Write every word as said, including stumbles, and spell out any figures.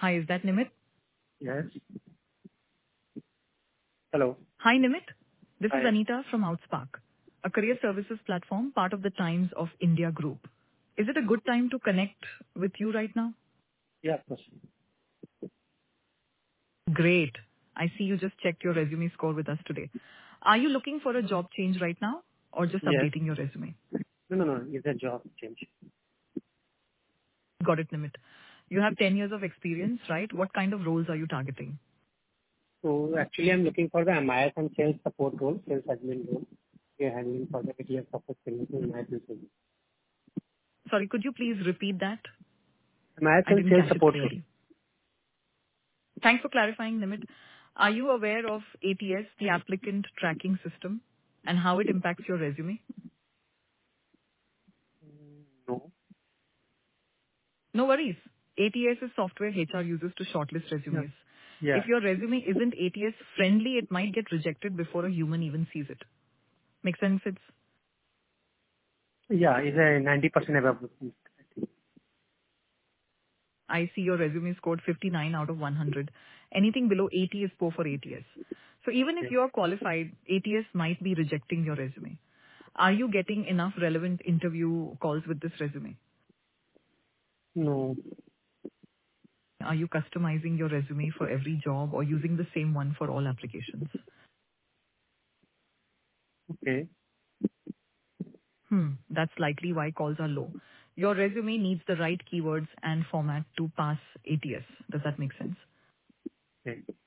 Hi, is that Nimit? Yes. Hello. Hi, Nimit. This is Hi. Anita from Outspark, a career services platform, part of the Times of India group. Is it a good time to connect with you right now? Yeah, of course. Great. I see you just checked your resume score with us today. Are you looking for a job change right now or just Yes. updating your resume? No, no, no. It's a job change. Got it, Nimit. You have ten years of experience, right? What kind of roles are you targeting? So actually, I'm looking for the M I S and sales support role, sales admin role. We are handling for the A T S support services in my business. Sorry, could you please repeat that? M I S I and didn't sales catch it support role. clearly. Thanks for clarifying, Nimit. Are you aware of A T S, the applicant tracking system, and how it impacts your resume? No. No worries. A T S is software H R uses to shortlist Yeah. resumes. If Yeah. your resume isn't A T S friendly, it might get rejected before a human even sees it. Make sense? It's, Yeah. It's a ninety percent above. I see your resume scored fifty-nine out of one hundred. Anything below eighty is poor for A T S. So even if Okay. you're qualified, A T S might be rejecting your resume. Are you getting enough relevant interview calls with this resume? No. Are you customizing your resume for every job or using the same one for all applications? Okay. Hmm, that's likely why calls are low. Your resume needs the right keywords and format to pass A T S. Does that make sense? Okay.